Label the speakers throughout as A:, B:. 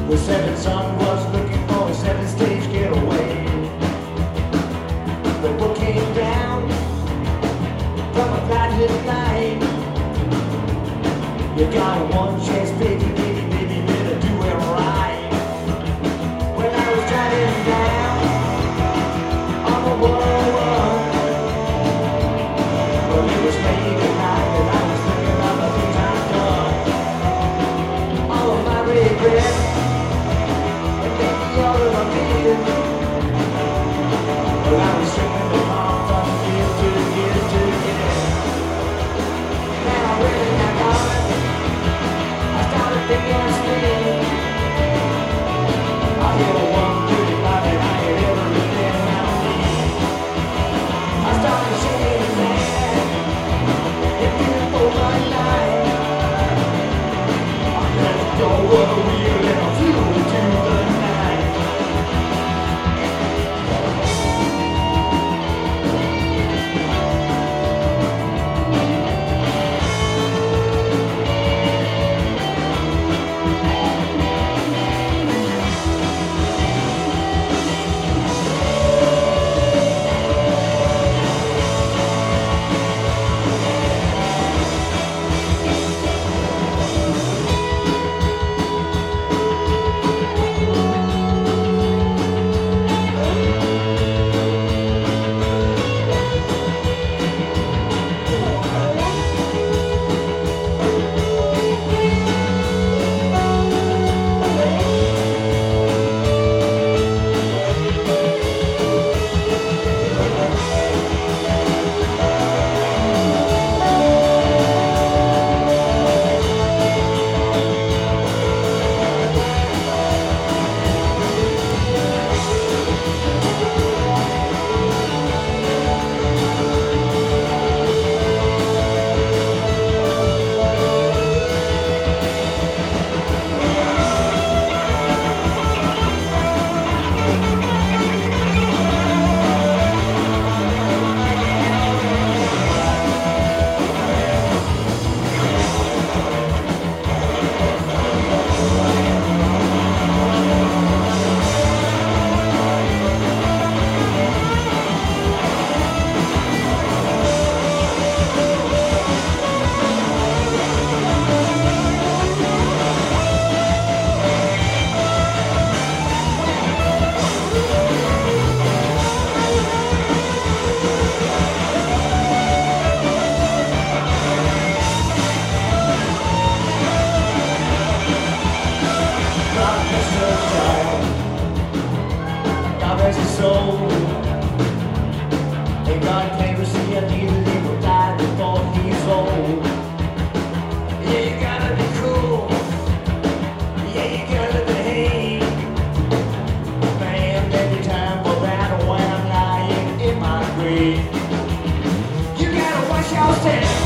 A: The seventh son was looking for a seven-stage getaway. The book came down from a cloudlit night. You got one chance, baby, baby, baby, better do it right. When I was driving down on the 101, well, it was late at night and I was thinking about the things I've done. All of my regrets and maybe all of my fears. Well, I was singing the song from year to year to year. Now I really got it. I started thinking I still. I hit a one pretty life that I had ever been around me. I started singing that it didn't for my life. I let go of the wheel and I flew into the night. God rest his soul. And God can't receive a neither he will die before he's old. Yeah, you gotta be cool. Yeah, you gotta behave. Man, every time for that when I'm lying in my grave. You gotta wash yourself.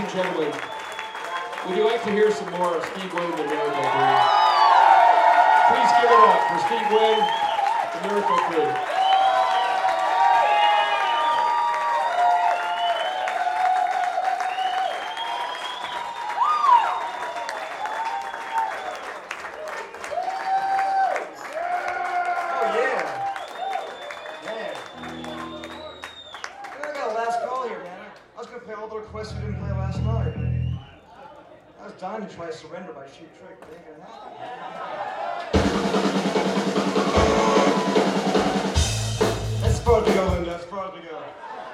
B: and gentlemen, would you like to hear some more of Steve Wynn, the Miracle Crew? Please give it up for Steve Wynn, the Miracle Crew.
C: Requests we didn't play last night. I was dying to try Surrender by Cheap Trick, but it ain't gonna happen. That's far to go, Linda. That's far to go.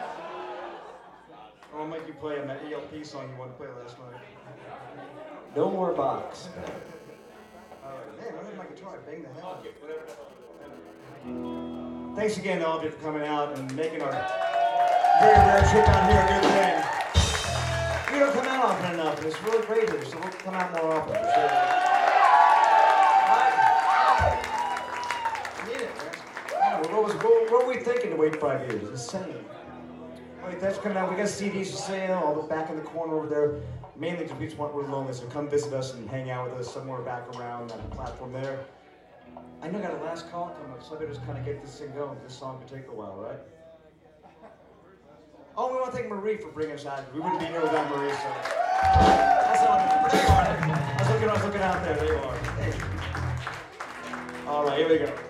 C: I'll make you play an ELP song you wanted to play last night.
D: No more box.
C: Alright, man, I'm in my guitar. Bang the hell. Thanks again to all of you for coming out and making our very rare trip out here a good thing. We don't come out often enough, and it's really great here, so we'll come out more often for sure. We need it, man. What were we thinking to wait 5 years? It's insane. Wait, that's coming out. We got CDs for sale, all the back in the corner over there. Mainly because we just want we're lonely, so come visit us and hang out with us somewhere back around that platform there. I know I got a last call coming up, so I better just kind of get this thing going. This song could take a while, right? Oh, we want to thank Marie for bringing us out. We wouldn't be here without Marie, so. That's all. There you are. I was looking out there. There you are. Hey. All right, here we go.